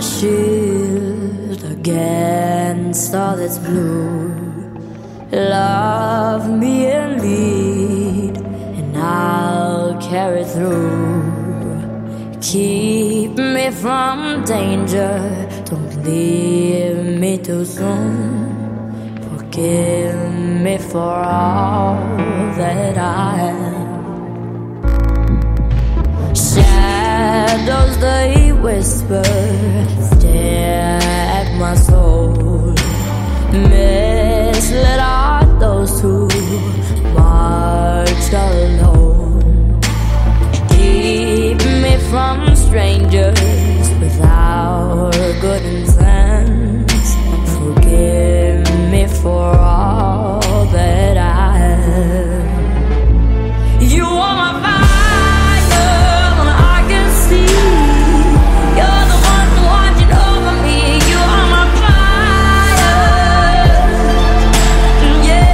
shield against all that's blue. Love me and lead, and I'll carry through. Keep me from danger, don't leave me too soon. Forgive me for all that I am. Shadows they whisper, stare at my soul. Misled are those who march alone. Keep me from strangers without good intent. Forgive me for all that I am. You are my fire when I can see. You're the one watching over me. You are my fire, yeah.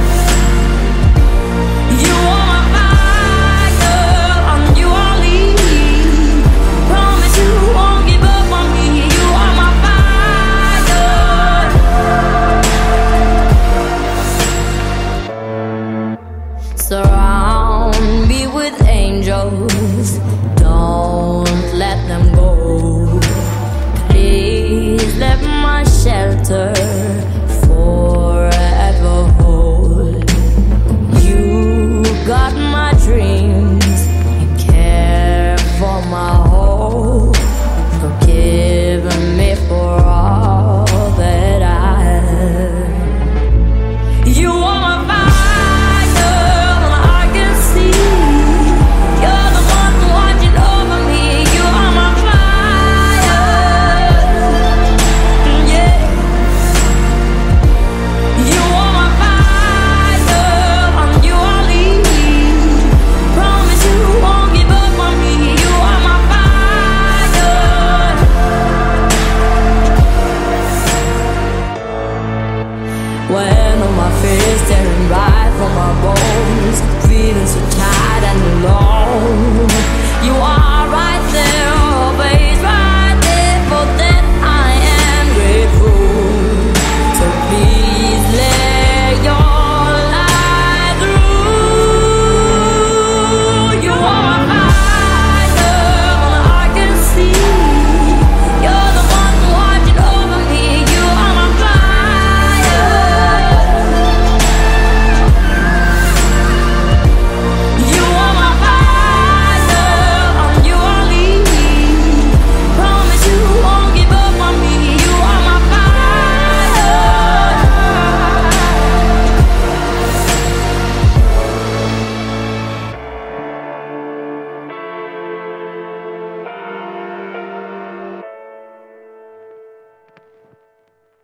You are my fire, and you are lead. Promise you won't give up on me. You are my fire. So